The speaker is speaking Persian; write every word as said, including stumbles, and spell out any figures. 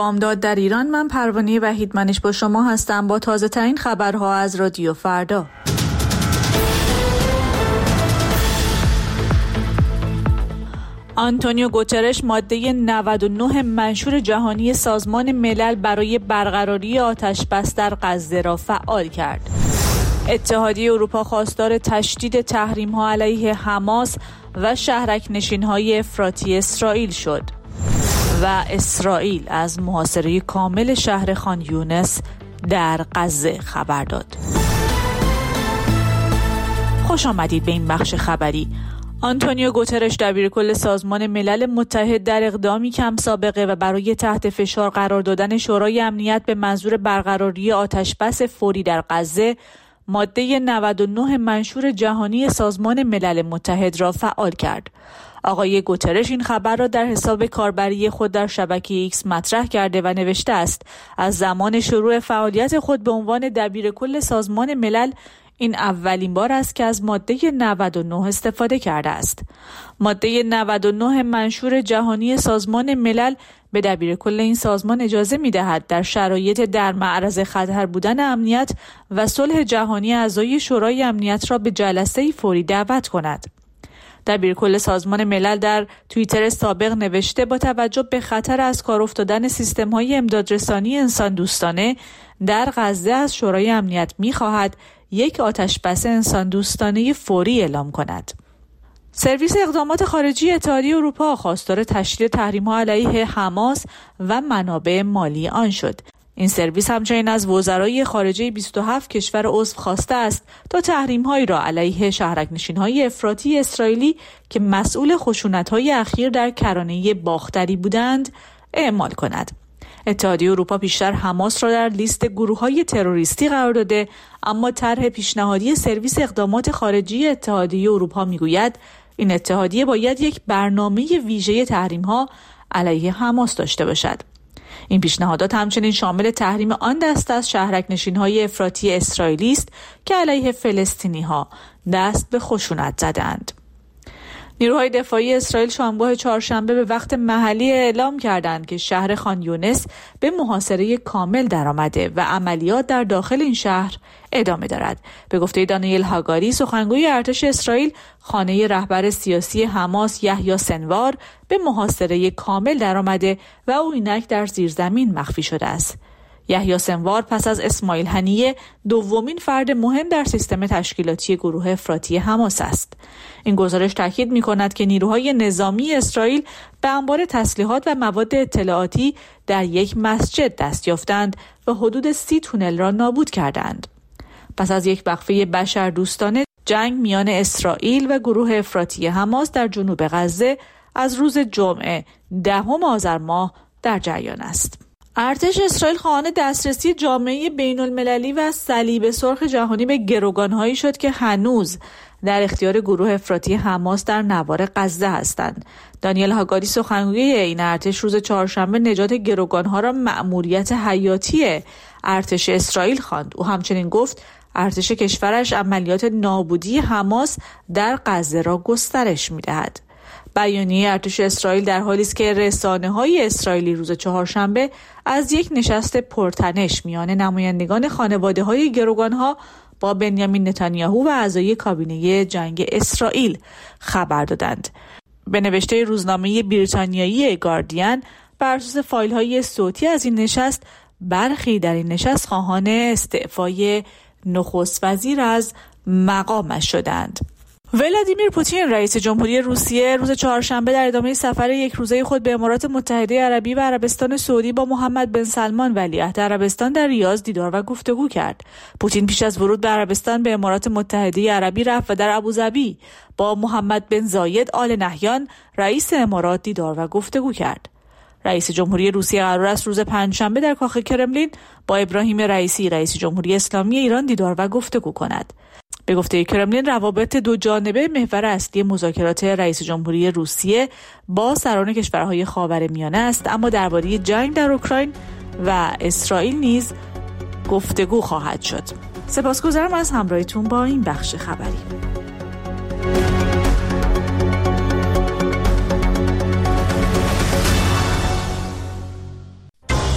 بامداد در ایران. من پروانه وحیدمنش با شما هستم با تازه ترین خبرها از رادیو فردا. آنتونیو گوترش ماده نود و نه منشور جهانی سازمان ملل برای برقراری آتش بس در غزه را فعال کرد. اتحادیه اروپا خواستار تشدید تحریم‌ها علیه حماس و شهرک نشین‌های افراطی اسرائیل شد و اسرائیل از محاصره کامل شهر خان یونس در غزه خبر داد. خوش آمدید به این بخش خبری. آنتونیو گوترش دبیرکل سازمان ملل متحد در اقدامی کم سابقه و برای تحت فشار قرار دادن شورای امنیت به منظور برقراری آتش‌بس فوری در غزه ماده نود و نه منشور جهانی سازمان ملل متحد را فعال کرد. آقای گوترش این خبر را در حساب کاربری خود در شبکه ایکس مطرح کرده و نوشته است از زمان شروع فعالیت خود به عنوان دبیرکل سازمان ملل این اولین بار است که از ماده نود و نه استفاده کرده است. ماده نود و نه منشور جهانی سازمان ملل به دبیرکل این سازمان اجازه می‌دهد در شرایط در معرض خطر بودن امنیت و صلح جهانی اعضای شورای امنیت را به جلسه فوری دعوت کند. دبیرکل سازمان ملل در توییتر سابق نوشته با توجه به خطر از کار افتادن سیستم‌های امدادرسانی انسان دوستانه در غزه از شورای امنیت می‌خواهد یک آتش‌بس انسان دوستانه فوری اعلام کند. سرویس اقدامات خارجی اتحادیه اروپا خواستار تشدید تحریم‌ها علیه حماس و منابع مالی آن شد. این سرویس همچنین از وزرای خارجه بیست و هفت کشور عضو خواسته است تا تحریم‌هایی را علیه شهرک‌نشین‌های افراطی اسرائیلی که مسئول خشونت‌های اخیر در کرانه باختری بودند اعمال کند. اتحادیه اروپا پیشتر حماس را در لیست گروه‌های تروریستی قرار داده، اما طرح پیشنهادی سرویس اقدامات خارجی اتحادیه اروپا می‌گوید این اتحادیه باید یک برنامه ویژه تحریم‌ها علیه حماس داشته باشد. این پیشنهادات همچنین شامل تحریم آن دسته از شهرک‌نشین‌های افراطی اسرائیلی است که علیه فلسطینی‌ها دست به خشونت زدند. نیروهای دفاعی اسرائیل شنبه چهارشنبه به وقت محلی اعلام کردند که شهر خان یونس به محاصره کامل درآمده و عملیات در داخل این شهر ادامه دارد. به گفته دانیل هاگاری سخنگوی ارتش اسرائیل، خانه رهبر سیاسی حماس یحیی سنوار به محاصره کامل درآمده و او اینک در زیرزمین مخفی شده است. یحیی سنوار پس از اسماعیل هنیه دومین فرد مهم در سیستم تشکیلاتی گروه افراطی حماس است. این گزارش تاکید می‌کند که نیروهای نظامی اسرائیل به انبار تسلیحات و مواد اطلاعاتی در یک مسجد دست یافتند و حدود سی تونل را نابود کردند. پس از یک وقفه بشردوستانه، جنگ میان اسرائیل و گروه افراطی حماس در جنوب غزه از روز جمعه دهم آذر ماه در جریان است. ارتش اسرائیل خواهان دسترسی جامعه بین‌المللی و صلیب سرخ جهانی به گروگان‌هایی شد که هنوز در اختیار گروه افراطی حماس در نوار غزه هستند. دانیل هاگاری سخنگوی این ارتش روز چهارشنبه نجات گروگان‌ها را مأموریت حیاتی ارتش اسرائیل خواند. او همچنین گفت ارتش کشورش عملیات نابودی حماس در غزه را گسترش می‌دهد. بیانیه ارتش اسرائیل در حالی است که رسانه‌های اسرائیلی روز چهارشنبه از یک نشست پرتنش میان نمایندگان خانواده‌های گروگان‌ها با بنیامین نتانیاهو و اعضای کابینه جنگ اسرائیل خبر دادند. به نوشته روزنامه بریتانیایی گاردین، بر اساس فایل‌های صوتی از این نشست، برخی در این نشست خواهان استعفای نخست وزیر از مقامش شدند. ولادیمیر پوتین رئیس جمهوری روسیه روز چهارشنبه در ادامه سفر یک روزه خود به امارات متحده عربی و عربستان سعودی با محمد بن سلمان ولیعهد عربستان در ریاض دیدار و گفتگو کرد. پوتین پیش از ورود به عربستان به امارات متحده عربی رفت و در ابوظبی با محمد بن زاید آل نهیان رئیس امارات دیدار و گفتگو کرد. رئیس جمهوری روسیه قرار است روز پنجشنبه در کاخ کرملین با ابراهیم رئیسی رئیس جمهوری اسلامی ایران دیدار و گفتگو کند. به گفته کرملین، روابط دو جانبه محور اصلی مذاکرات رئیس جمهوری روسیه با سران کشورهای خاورمیانه است، اما درباره جنگ در اوکراین و اسرائیل نیز گفتگو خواهد شد. سپاسگزارم از همراهیتون با این بخش خبری.